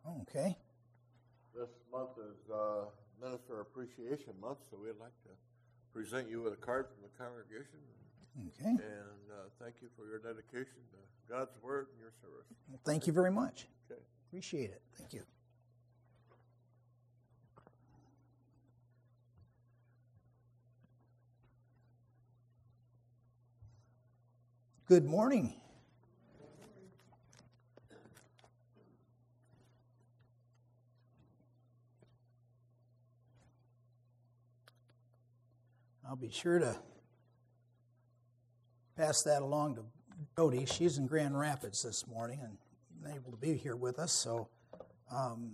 Okay. This month is Minister Appreciation Month, so we'd like to present you with a card from the congregation. Okay. And thank you for your dedication to God's Word and your service. Well, thank you very much. Okay. Appreciate it. Thank you. Good morning. I'll be sure to pass that along to Jody. She's in Grand Rapids this morning and able to be here with us, so I'm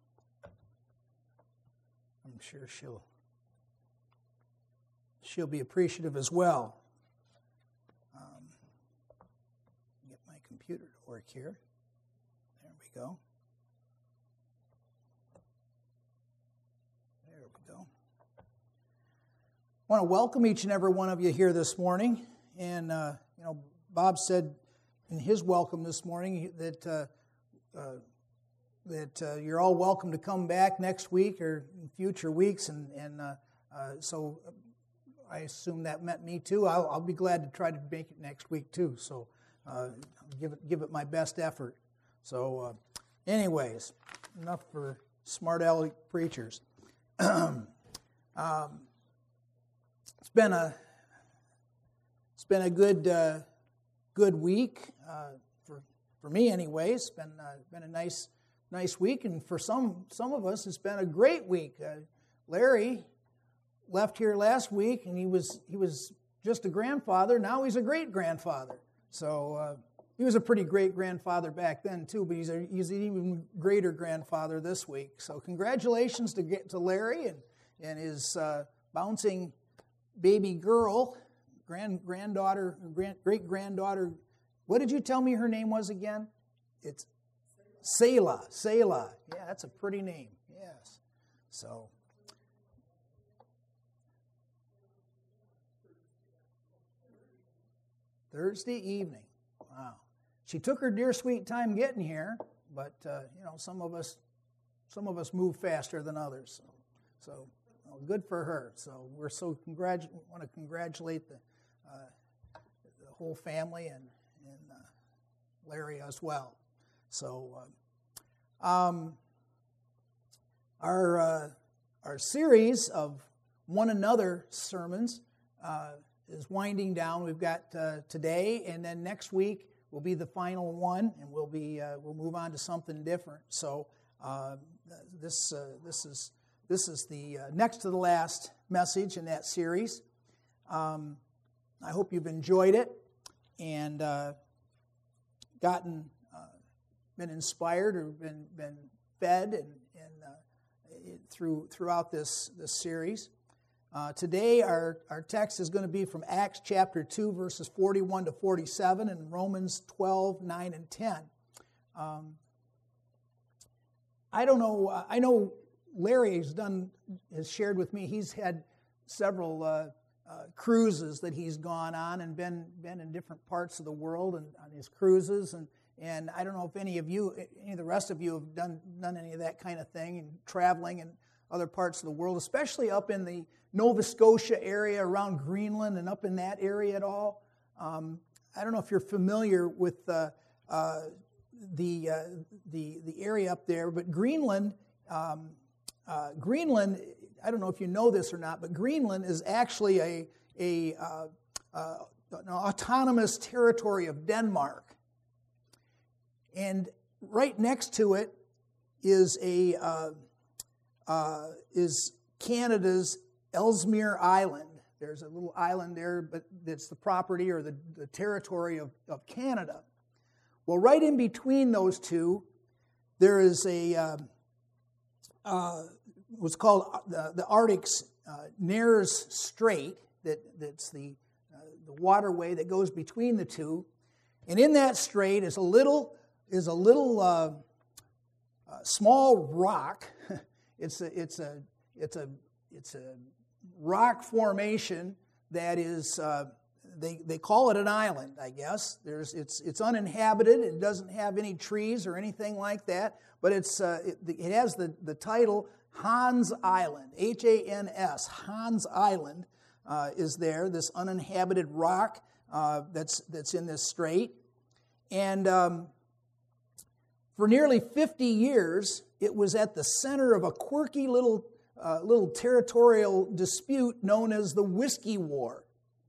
sure she'll be appreciative as well. Get my computer to work here. There we go. There we go. I want to welcome each and every one of you here this morning. And, Bob said in his welcome this morning that you're all welcome to come back next week or in future weeks. So I assume that meant me too. I'll be glad to try to make it next week too. So give it my best effort. So anyways, enough for smart aleck preachers. It's been a good week for me, anyways. It's been a nice week, and for some of us, it's been a great week. Larry left here last week, and he was just a grandfather. Now he's a great grandfather. So he was a pretty great grandfather back then too, but he's an even greater grandfather this week. So congratulations to Larry and his bouncing baby girl, granddaughter, great granddaughter. What did you tell me her name was again? It's Selah. Selah. Yeah, that's a pretty name. Yes. So. Thursday evening. Wow. She took her dear sweet time getting here, but some of us move faster than others. So good for her. So we're want to congratulate the whole family and Larry as well. So our series of one another sermons is winding down. We've got today, and then next week will be the final one, and we'll move on to something different. So this is the next to the last message in that series. I hope you've enjoyed it and been inspired or been fed and throughout this series. Today our text is going to be from Acts chapter 2, verses 41 to 47, and Romans 12, 9, and 10. I don't know. I know Larry has shared with me. He's had several cruises that he's gone on and been in different parts of the world and on his cruises. And I don't know if any of the rest of you have done any of that kind of thing and traveling in other parts of the world, especially up in the Nova Scotia area around Greenland and up in that area at all. I don't know if you're familiar with the area up there, but Greenland. Greenland, I don't know if you know this or not, but Greenland is actually an autonomous territory of Denmark. And right next to it is Canada's Ellesmere Island. There's a little island there, but it's the property or the territory of Canada. Well, right in between those two, there is what's called the Arctic Nares Strait. That's the waterway that goes between the two, and in that strait is a little small rock. It's a rock formation that is they call it an island, I guess. It's uninhabited. It doesn't have any trees or anything like that. But it has the title Hans Island, H-A-N-S. Hans Island is there. This uninhabited rock that's in this strait, and for nearly 50 years, it was at the center of a quirky little territorial dispute known as the Whiskey War.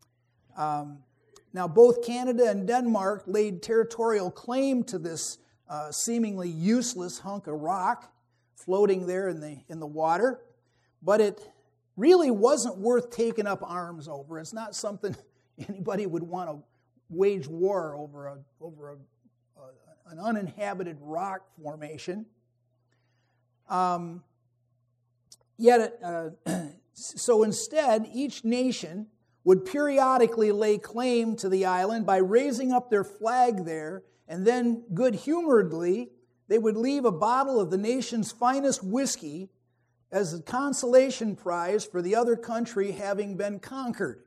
Now, both Canada and Denmark laid territorial claim to this seemingly useless hunk of rock floating there in the water, but it really wasn't worth taking up arms over. It's not something anybody would want to wage war over an uninhabited rock formation. So instead, each nation would periodically lay claim to the island by raising up their flag there, and then good-humoredly, they would leave a bottle of the nation's finest whiskey as a consolation prize for the other country having been conquered.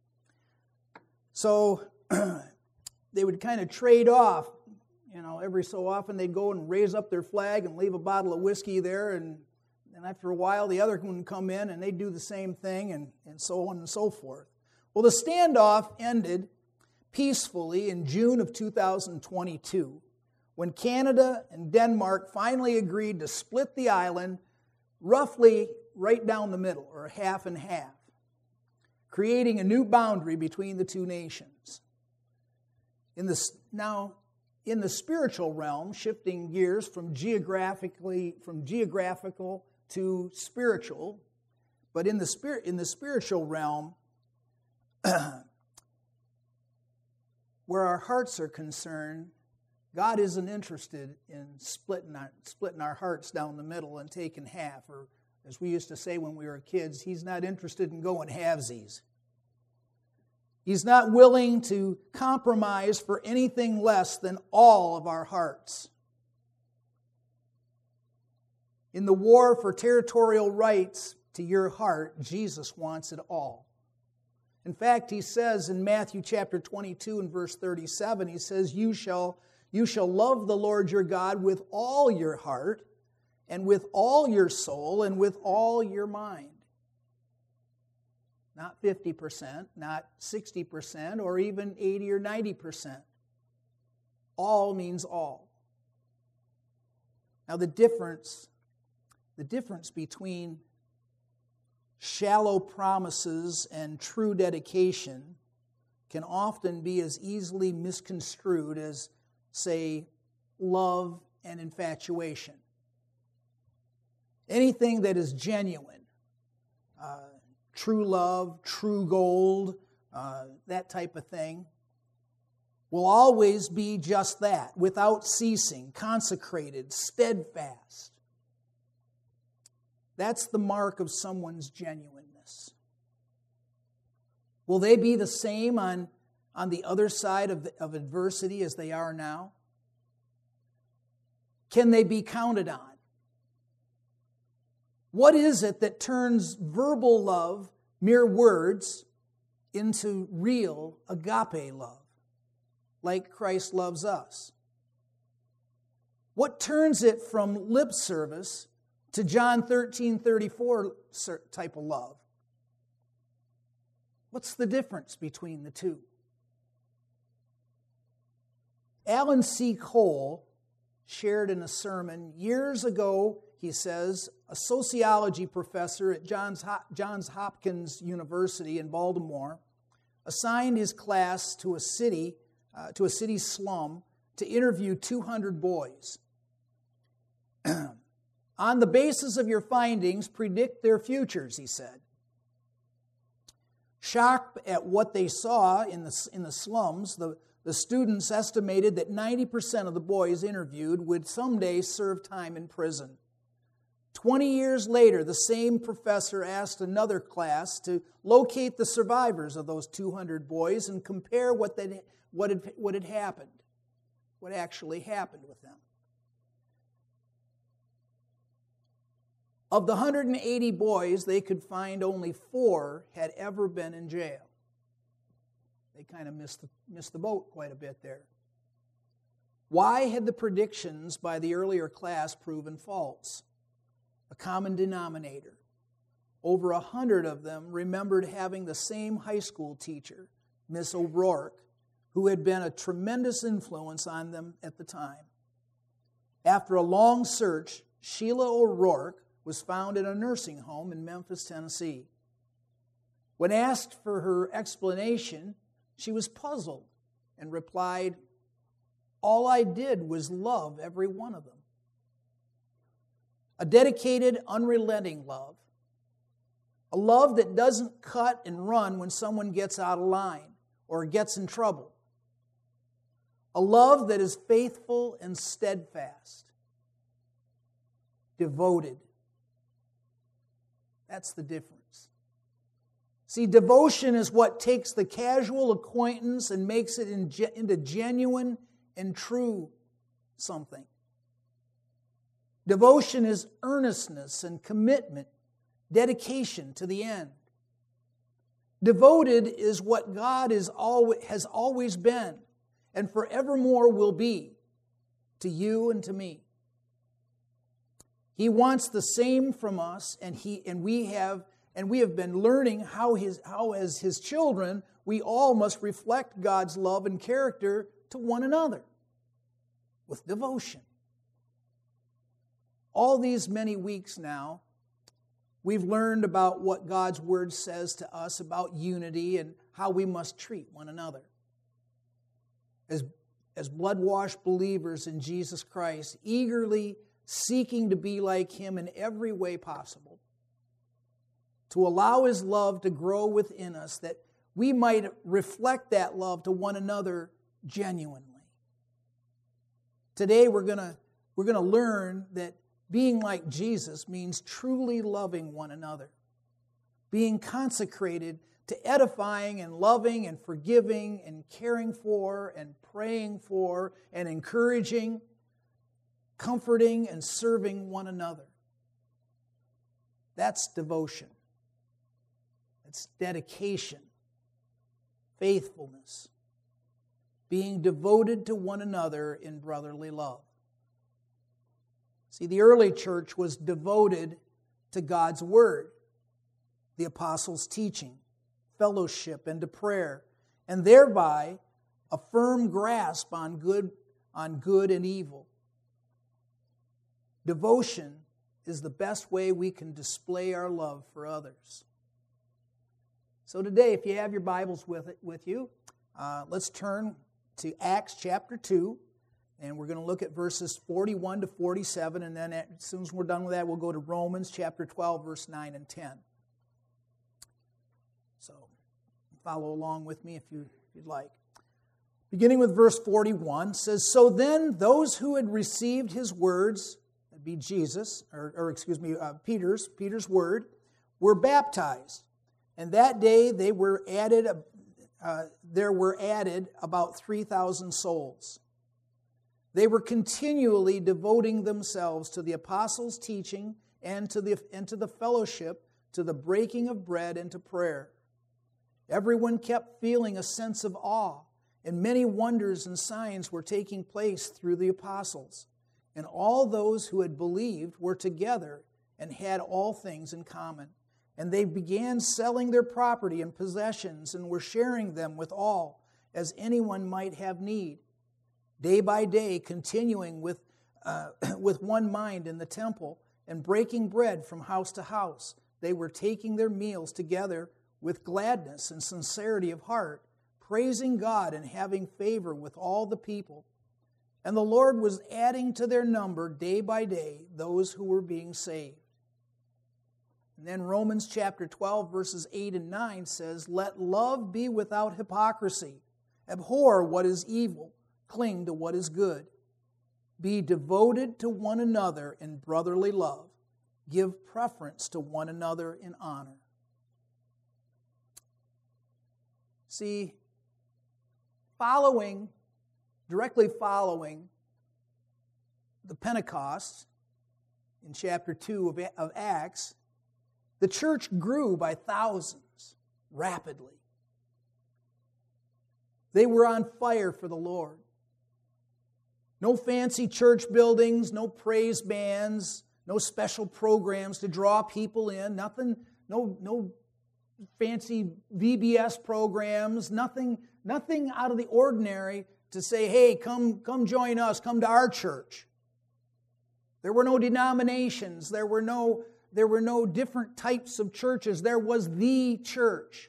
So they would kind of trade off. Every so often they'd go and raise up their flag and leave a bottle of whiskey there, and after a while the other one would come in and they'd do the same thing, and so on and so forth. Well, the standoff ended peacefully in June of 2022 when Canada and Denmark finally agreed to split the island roughly right down the middle, or half and half, creating a new boundary between the two nations. In the spiritual realm, shifting gears from geographical to spiritual, but in the spiritual realm, where our hearts are concerned, God isn't interested in splitting our hearts down the middle and taking half, or as we used to say when we were kids, He's not interested in going halvesies. He's not willing to compromise for anything less than all of our hearts. In the war for territorial rights to your heart, Jesus wants it all. In fact, He says in Matthew chapter 22 and verse 37, He says, You shall love the Lord your God with all your heart and with all your soul and with all your mind. Not 50%, not 60%, or even 80 or 90%. All means all. Now the difference between shallow promises and true dedication can often be as easily misconstrued as, say, love and infatuation. Anything that is genuine, true love, true gold, that type of thing, will always be just that, without ceasing, consecrated, steadfast. That's the mark of someone's genuineness. Will they be the same on the other side of adversity as they are now? Can they be counted on? What is it that turns verbal love, mere words, into real agape love, like Christ loves us? What turns it from lip service to John 13:34 type of love? What's the difference between the two? Alan C. Cole shared in a sermon years ago, he says, a sociology professor at Johns Hopkins University in Baltimore assigned his class to a city slum to interview 200 boys. On the basis of your findings, predict their futures, he said. Shocked at what they saw in the slums, the students estimated that 90% of the boys interviewed would someday serve time in prison. 20 years later, the same professor asked another class to locate the survivors of those 200 boys and compare what had happened, what actually happened with them. Of the 180 boys, they could find only 4 had ever been in jail. They kind of missed the boat quite a bit there. Why had the predictions by the earlier class proven false? A common denominator. Over 100 of them remembered having the same high school teacher, Miss O'Rourke, who had been a tremendous influence on them at the time. After a long search, Sheila O'Rourke was found in a nursing home in Memphis, Tennessee. When asked for her explanation, she was puzzled and replied, "All I did was love every one of them." A dedicated, unrelenting love. A love that doesn't cut and run when someone gets out of line or gets in trouble. A love that is faithful and steadfast. Devoted. That's the difference. See, devotion is what takes the casual acquaintance and makes it into genuine and true something. Devotion is earnestness and commitment, dedication to the end. Devoted is what God has always been and forevermore will be to you and to me. He wants the same from us, and we have been learning how as His children, we all must reflect God's love and character to one another with devotion. All these many weeks now, we've learned about what God's Word says to us about unity and how we must treat one another. As blood-washed believers in Jesus Christ, eagerly seeking to be like Him in every way possible, to allow His love to grow within us, that we might reflect that love to one another genuinely. Today we're going to learn that being like Jesus means truly loving one another, being consecrated to edifying and loving and forgiving and caring for and praying for and encouraging, comforting and serving one another. That's devotion. It's dedication, faithfulness, being devoted to one another in brotherly love. See, the early church was devoted to God's Word, the apostles' teaching, fellowship, and to prayer, and thereby a firm grasp on good and evil. Devotion is the best way we can display our love for others. So today, if you have your Bibles with you, let's turn to Acts chapter 2, and we're going to look at verses 41 to 47, and then as soon as we're done with that, we'll go to Romans chapter 12, verse 9 and 10. So follow along with me if you'd like. Beginning with verse 41, says, "So then those who had received His words," that'd be Jesus, Peter's word, "were baptized. And that day there were added about 3,000 souls. They were continually devoting themselves to the apostles' teaching and to the fellowship, to the breaking of bread and to prayer. Everyone kept feeling a sense of awe, and many wonders and signs were taking place through the apostles. And all those who had believed were together and had all things in common. And they began selling their property and possessions and were sharing them with all, as anyone might have need. Day by day, continuing with one mind in the temple and breaking bread from house to house, they were taking their meals together with gladness and sincerity of heart, praising God and having favor with all the people. And the Lord was adding to their number day by day those who were being saved." And then Romans chapter 12, verses 8 and 9 says, "Let love be without hypocrisy. Abhor what is evil. Cling to what is good. Be devoted to one another in brotherly love. Give preference to one another in honor." See, directly following the Pentecost in chapter 2 of Acts, the church grew by thousands rapidly. They were on fire for the Lord. No fancy church buildings, no praise bands, no special programs to draw people in, nothing, no fancy VBS programs, nothing out of the ordinary to say, hey, come join us, come to our church. There were no denominations, there were no different types of churches. There was the church.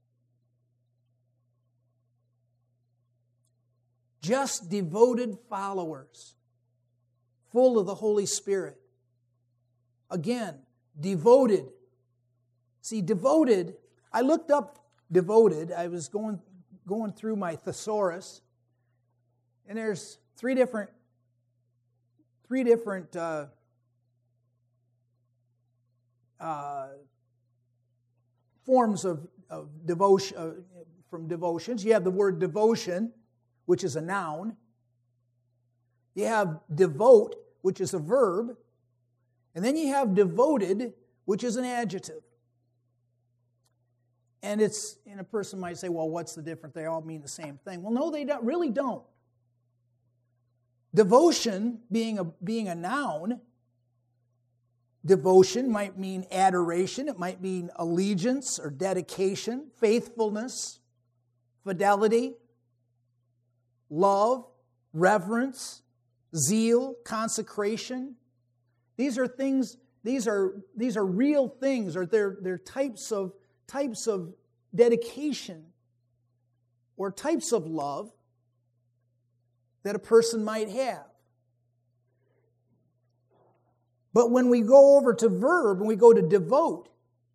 Just devoted followers, full of the Holy Spirit. Again, devoted. See, devoted, I looked up devoted. I was going through my thesaurus, and there's three different forms of devotion from devotions. You have the word devotion, which is a noun. You have devote, which is a verb. And then you have devoted, which is an adjective. And a person might say, well, what's the difference? They all mean the same thing. Well, no, they really don't. Devotion, being a noun, devotion might mean adoration. It might mean allegiance or dedication, faithfulness, fidelity, love, reverence, zeal, consecration. These are things. These are real things, or they're types of dedication or types of love that a person might have. But when we go over to verb and we go to devote,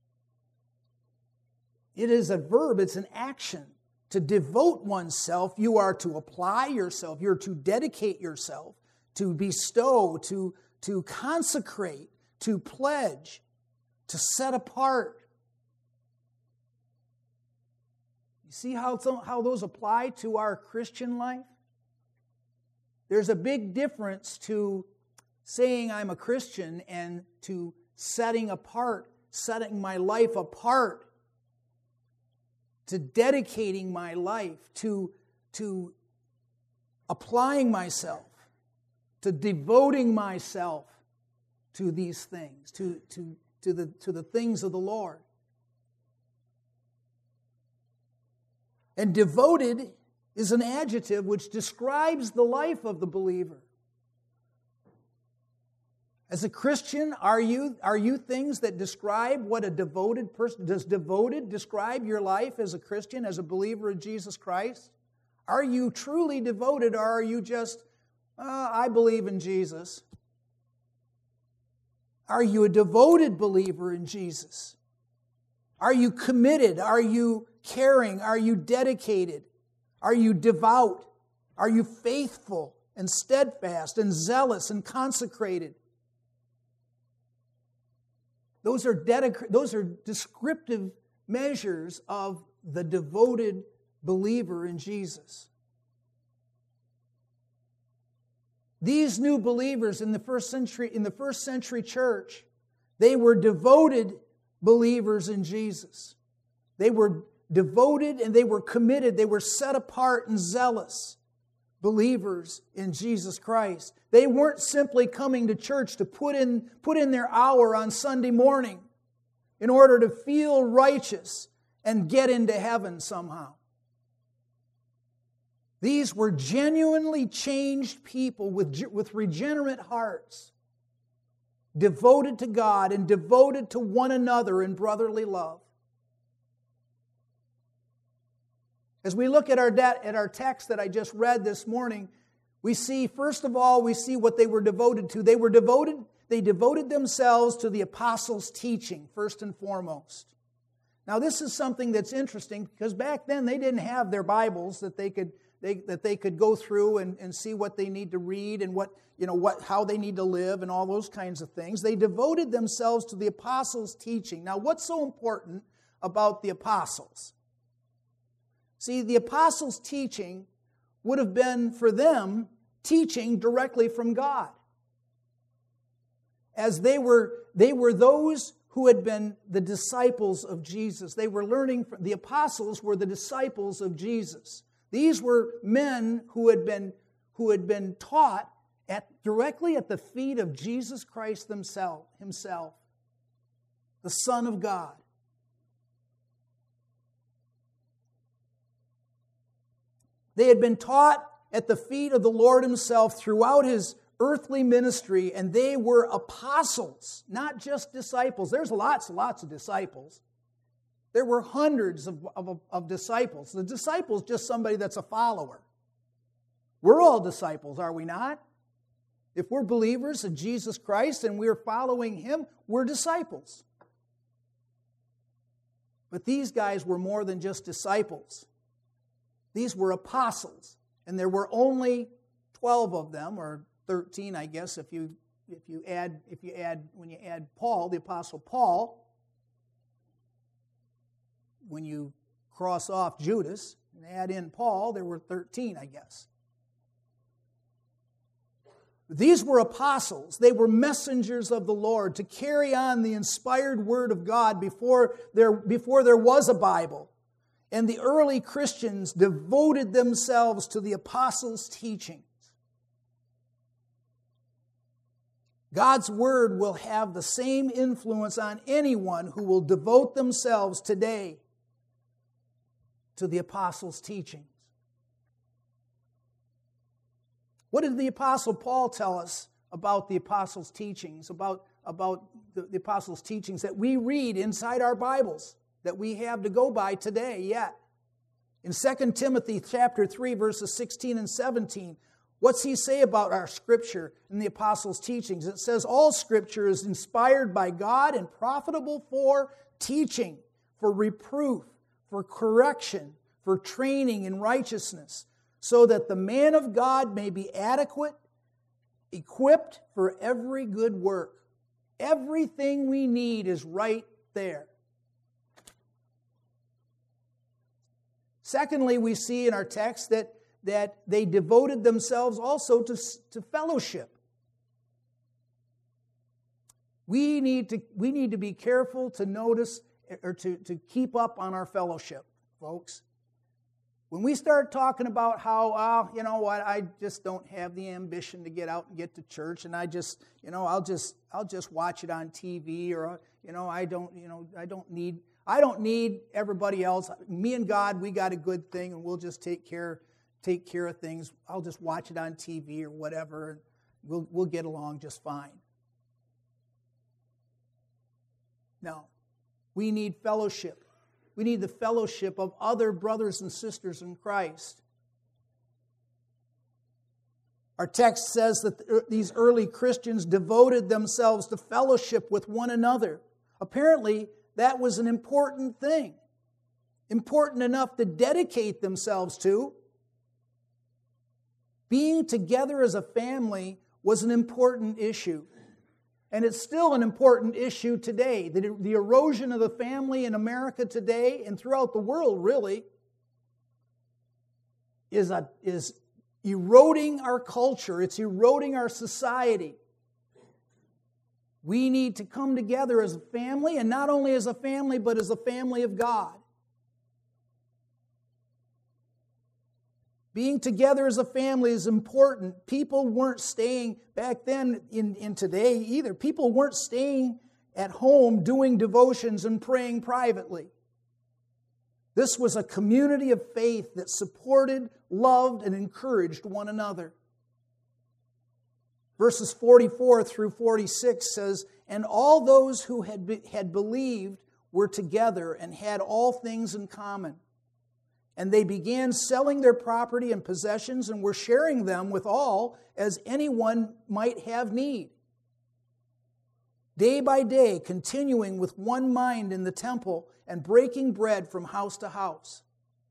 it is a verb, it's an action. To devote oneself, you are to apply yourself, you're to dedicate yourself, to bestow, to consecrate, to pledge, to set apart. You see how those apply to our Christian life? There's a big difference to saying I'm a Christian and to setting my life apart, to dedicating my life, to applying myself, to devoting myself to these things, to the things of the Lord. And devoted is an adjective which describes the life of the believer. As a Christian, are you things that describe what a devoted person... Does devoted describe your life as a Christian, as a believer of Jesus Christ? Are you truly devoted, or are you just, I believe in Jesus? Are you a devoted believer in Jesus? Are you committed? Are you caring? Are you dedicated? Are you devout? Are you faithful and steadfast and zealous and consecrated? Those are descriptive measures of the devoted believer in Jesus. These new believers in the first century church, they were devoted believers in Jesus. They were devoted and they were committed. They were set apart and zealous believers in Jesus Christ. They weren't simply coming to church to put in their hour on Sunday morning in order to feel righteous and get into heaven somehow. These were genuinely changed people with regenerate hearts, devoted to God and devoted to one another in brotherly love. As we look at our text that I just read this morning, we see, first of all, what they were devoted to. They devoted themselves to the apostles' teaching, first and foremost. Now, this is something that's interesting, because back then they didn't have their Bibles that they could go through and see what they need to read and how they need to live and all those kinds of things. They devoted themselves to the apostles' teaching. Now, what's so important about the apostles? See, the apostles' teaching would have been, for them, teaching directly from God. As they were those who had been the disciples of Jesus. They were learning, the apostles were the disciples of Jesus. These were men who had been taught directly at the feet of Jesus Christ himself, the Son of God. They had been taught at the feet of the Lord himself throughout his earthly ministry, and they were apostles, not just disciples. There's lots and lots of disciples. There were hundreds of disciples. The disciple is just somebody that's a follower. We're all disciples, are we not? If we're believers in Jesus Christ and we're following him, we're disciples. But these guys were more than just disciples. These were apostles, and there were only 12 of them, or 13, I guess, if you add when you add Paul, the apostle Paul. When you cross off Judas and add in Paul, there were 13, I guess. These were apostles. They were messengers of the Lord to carry on the inspired word of God before there was a Bible. And the early Christians devoted themselves to the apostles' teachings. God's word will have the same influence on anyone who will devote themselves today to the apostles' teachings. What did the apostle Paul tell us about the apostles' teachings, about the apostles' teachings that we read inside our Bibles, that we have to go by today yet? In 2 Timothy chapter 3, verses 16 and 17, what's he say about our Scripture and the apostles' teachings? It says, all Scripture is inspired by God and profitable for teaching, for reproof, for correction, for training in righteousness, so that the man of God may be adequate, equipped for every good work. Everything we need is right there. Secondly, we see in our text that they devoted themselves also to fellowship. We need to be careful to notice or to keep up on our fellowship, folks. When we start talking about how, you know what, I just don't have the ambition to get out and get to church, and I just, I'll just watch it on TV, or I don't need everybody else. Me and God, we got a good thing, and we'll just take care of things. I'll just watch it on TV or whatever, and we'll get along just fine. No. We need fellowship. We need the fellowship of other brothers and sisters in Christ. Our text says that these early Christians devoted themselves to fellowship with one another. Apparently, that was an important thing. Important enough to dedicate themselves to. Being together as a family was an important issue. And it's still an important issue today. The erosion of the family in America today and throughout the world, really, is eroding our culture. It's eroding our society. We need to come together as a family, and not only as a family, but as a family of God. Being together as a family is important. People weren't staying back then in today either. People weren't staying at home doing devotions and praying privately. This was a community of faith that supported, loved, and encouraged one another. Verses 44 through 46 says, and all those who had believed were together and had all things in common. And they began selling their property and possessions and were sharing them with all as anyone might have need. Day by day, continuing with one mind in the temple and breaking bread from house to house.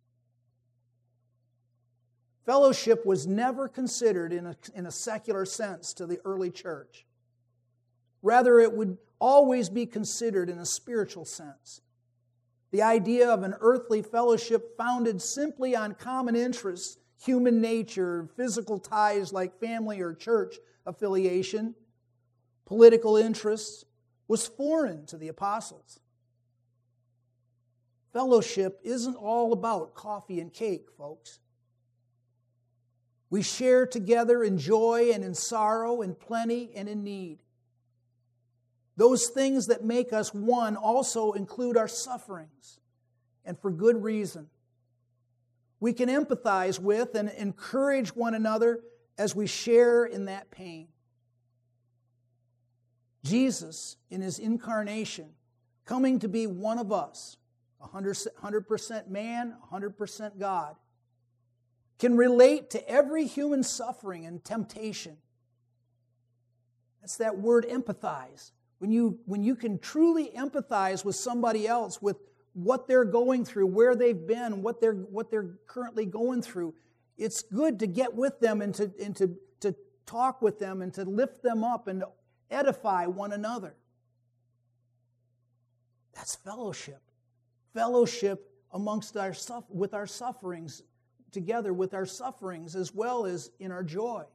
Fellowship was never considered in a secular sense to the early church. Rather, it would always be considered in a spiritual sense. The idea of an earthly fellowship founded simply on common interests, human nature, physical ties like family or church affiliation, political interests, was foreign to the apostles. Fellowship isn't all about coffee and cake, folks. We share together in joy and in sorrow, in plenty and in need. Those things that make us one also include our sufferings, and for good reason. We can empathize with and encourage one another as we share in that pain. Jesus, in his incarnation, coming to be one of us, 100% man, 100% God, can relate to every human suffering and temptation. That's that word empathize. When you can truly empathize with somebody else, with what they're going through, where they've been, what they're currently going through, it's good to get with them and to talk with them and to lift them up and edify one another. That's fellowship. Fellowship amongst with our sufferings, together with our sufferings as well as in our joy.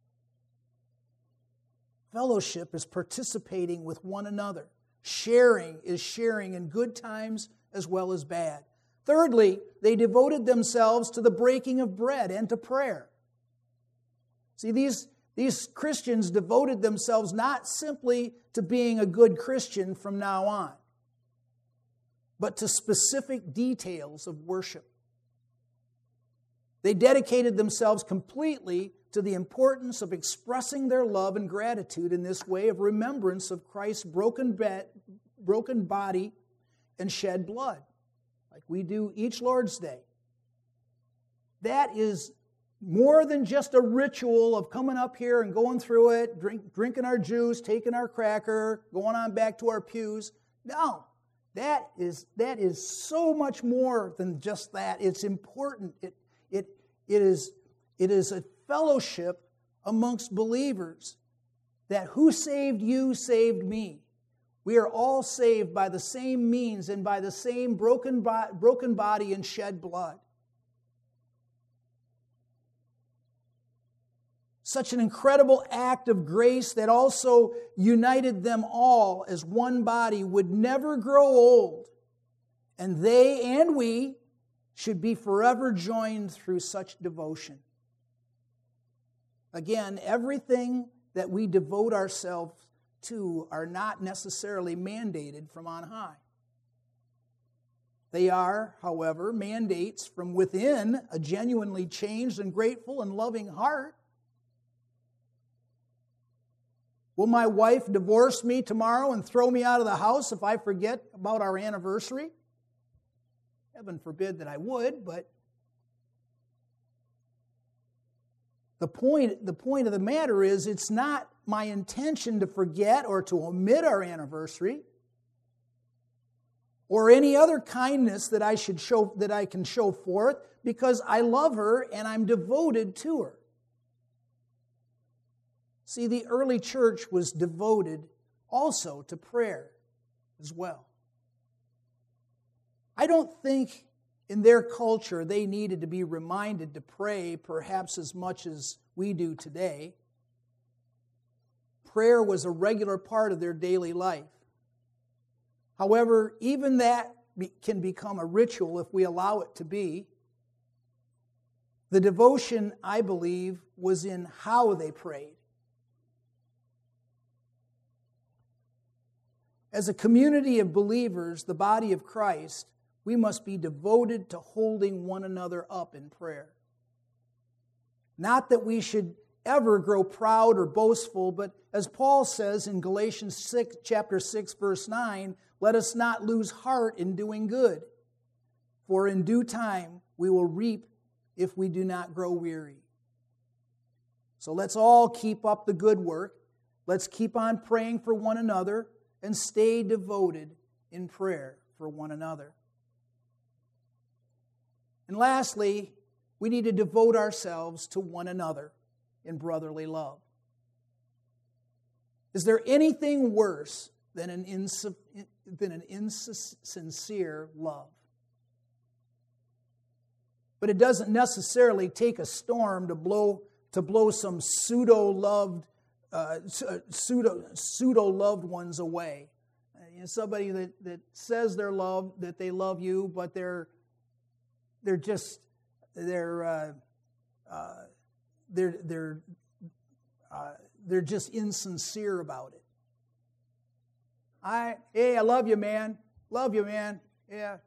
Fellowship is participating with one another. Sharing is sharing in good times as well as bad. Thirdly, they devoted themselves to the breaking of bread and to prayer. See, these Christians devoted themselves not simply to being a good Christian from now on, but to specific details of worship. They dedicated themselves completely to the importance of expressing their love and gratitude in this way of remembrance of Christ's broken body and shed blood, like we do each Lord's Day. That is more than just a ritual of coming up here and going through it, drinking our juice, taking our cracker, going on back to our pews. No, that is so much more than just that. It's important. It is a fellowship amongst believers that who saved you saved me. We are all saved by the same means and by the same broken body and shed blood. Such an incredible act of grace that also united them all as one body would never grow old, and they and we should be forever joined through such devotion. Again, everything that we devote ourselves to are not necessarily mandated from on high. They are, however, mandates from within a genuinely changed and grateful and loving heart. Will my wife divorce me tomorrow and throw me out of the house if I forget about our anniversary? Heaven forbid that I would, but the point of the matter is it's not my intention to forget or to omit our anniversary or any other kindness that I can show forth, because I love her and I'm devoted to her. See, the early church was devoted also to prayer as well. I don't think in their culture they needed to be reminded to pray perhaps as much as we do today. Prayer was a regular part of their daily life. However, even that can become a ritual if we allow it to be. The devotion, I believe, was in how they prayed. As a community of believers, the body of Christ, we must be devoted to holding one another up in prayer. Not that we should ever grow proud or boastful, but as Paul says in Galatians chapter 6, verse 9, let us not lose heart in doing good, for in due time we will reap if we do not grow weary. So let's all keep up the good work. Let's keep on praying for one another and stay devoted in prayer for one another. And lastly, we need to devote ourselves to one another in brotherly love. Is there anything worse than an insincere love? But it doesn't necessarily take a storm to blow some pseudo loved ones away. Somebody that says that they love you, but they're just insincere about it. Hey, I love you, man. Love you, man. Yeah.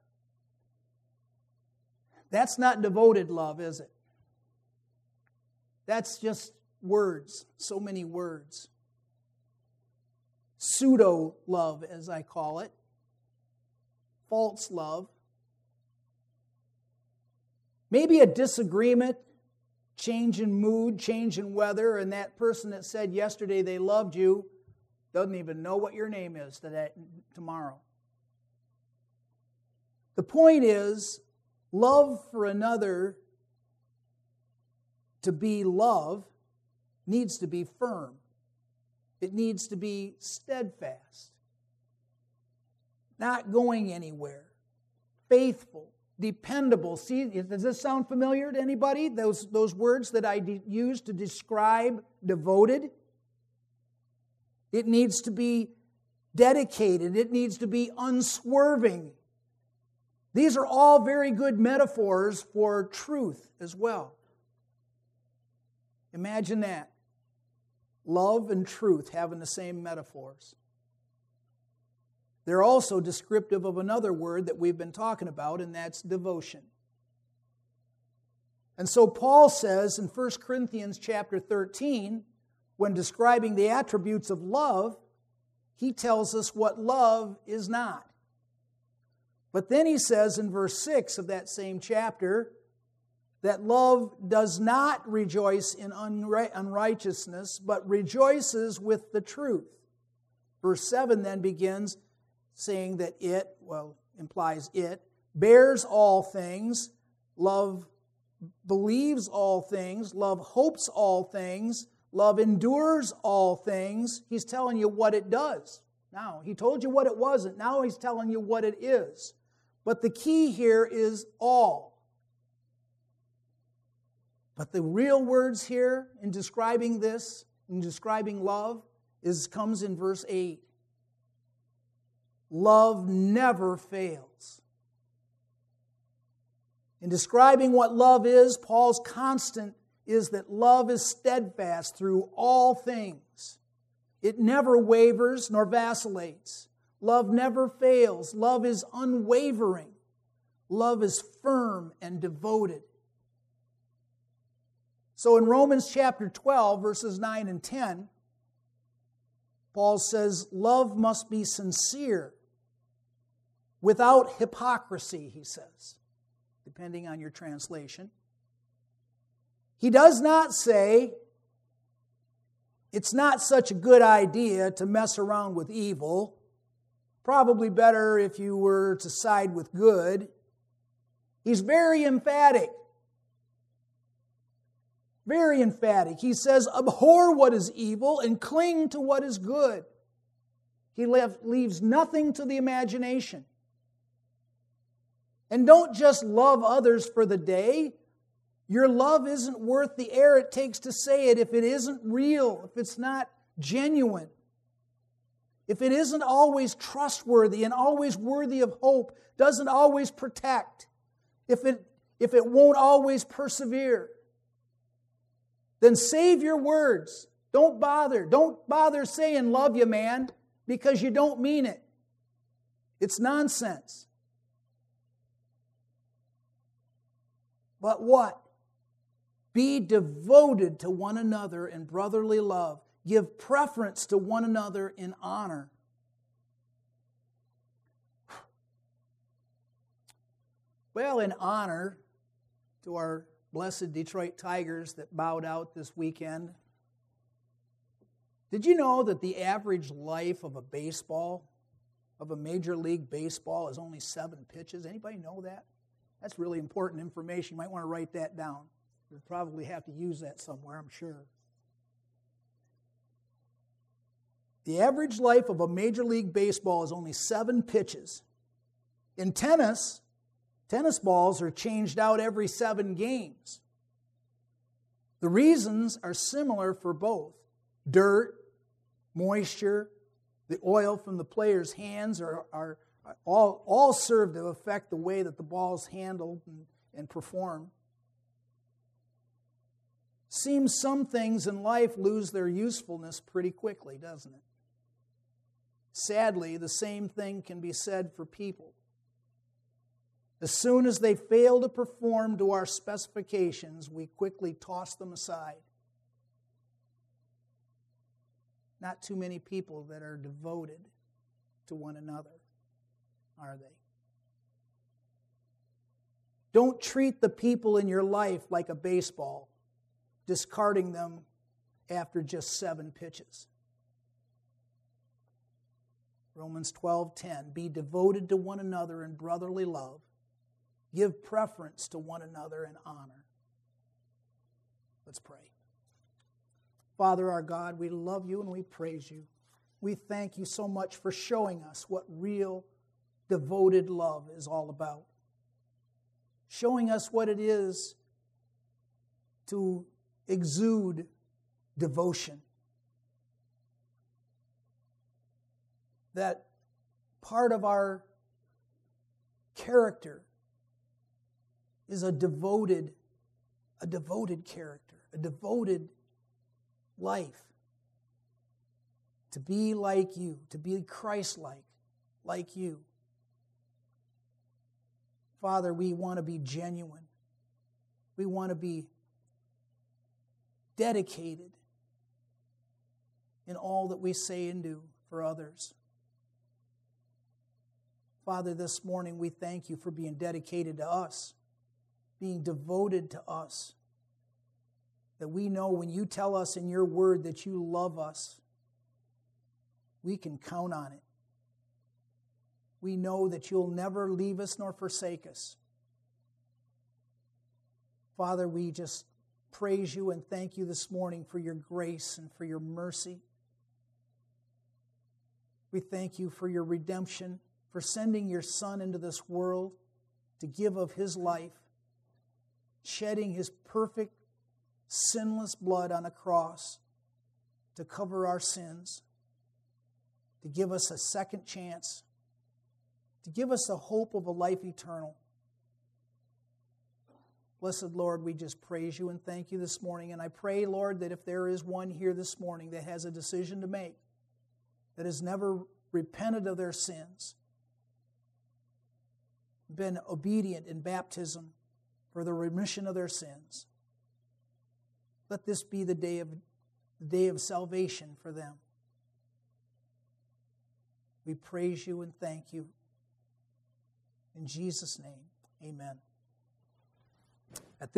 That's not devoted love, is it? That's just words, so many words. Pseudo love, as I call it. False love. Maybe a disagreement, change in mood, change in weather, and that person that said yesterday they loved you doesn't even know what your name is tomorrow. The point is, love for another to be love needs to be firm. It needs to be steadfast. Not going anywhere. Faithful. Dependable. See, does this sound familiar to anybody? Those words that I use to describe devoted? It needs to be dedicated. It needs to be unswerving. These are all very good metaphors for truth as well. Imagine that. Love and truth having the same metaphors. They're also descriptive of another word that we've been talking about, and that's devotion. And so Paul says in 1 Corinthians chapter 13, when describing the attributes of love, he tells us what love is not. But then he says in verse 6 of that same chapter that love does not rejoice in unrighteousness, but rejoices with the truth. Verse 7 then begins saying that implies it, bears all things, love believes all things, love hopes all things, love endures all things. He's telling you what it does. Now, he told you what it wasn't. Now he's telling you what it is. But the key here is all. But the real words here in describing this, in describing love, comes in verse 8. Love never fails. In describing what love is, Paul's constant is that love is steadfast through all things. It never wavers nor vacillates. Love never fails. Love is unwavering. Love is firm and devoted. So in Romans chapter 12, verses 9 and 10, Paul says, love must be sincere, without hypocrisy, he says, depending on your translation. He does not say, it's not such a good idea to mess around with evil. Probably better if you were to side with good. He's very emphatic. Very emphatic. He says, abhor what is evil and cling to what is good. He leaves nothing to the imagination. And don't just love others for the day. Your love isn't worth the air it takes to say it if it isn't real, if it's not genuine. If it isn't always trustworthy and always worthy of hope, doesn't always protect, if it won't always persevere, then save your words. Don't bother saying love you, man, because you don't mean it. It's nonsense. But what? Be devoted to one another in brotherly love. Give preference to one another in honor. Well, in honor to our blessed Detroit Tigers that bowed out this weekend, did you know that the average life of a Major League Baseball, is only 7 pitches? Anybody know that? That's really important information. You might want to write that down. You'll probably have to use that somewhere, I'm sure. The average life of a Major League Baseball is only 7 pitches. In tennis balls are changed out every 7 games. The reasons are similar for both. Dirt, moisture, the oil from the player's hands are all serve to affect the way that the ball's handled and performed. Seems some things in life lose their usefulness pretty quickly, doesn't it? Sadly, the same thing can be said for people. As soon as they fail to perform to our specifications, we quickly toss them aside. Not too many people that are devoted to one another, are they? Don't treat the people in your life like a baseball, discarding them after just 7 pitches. Romans 12:10, be devoted to one another in brotherly love. Give preference to one another in honor. Let's pray. Father our God, we love you and we praise you. We thank you so much for showing us what real devoted love is all about. Showing us what it is to exude devotion. That part of our character is a devoted character, a devoted life. To be like you, to be Christ-like, like you. Father, we want to be genuine. We want to be dedicated in all that we say and do for others. Father, this morning we thank you for being dedicated to us, being devoted to us. That we know when you tell us in your word that you love us, we can count on it. We know that you'll never leave us nor forsake us. Father, we just praise you and thank you this morning for your grace and for your mercy. We thank you for your redemption, for sending your Son into this world to give of his life, shedding his perfect, sinless blood on a cross to cover our sins, to give us a second chance, to give us the hope of a life eternal. Blessed Lord, we just praise you and thank you this morning. And I pray, Lord, that if there is one here this morning that has a decision to make, that has never repented of their sins, been obedient in baptism for the remission of their sins, let this be the day of salvation for them. We praise you and thank you. In Jesus' name, amen.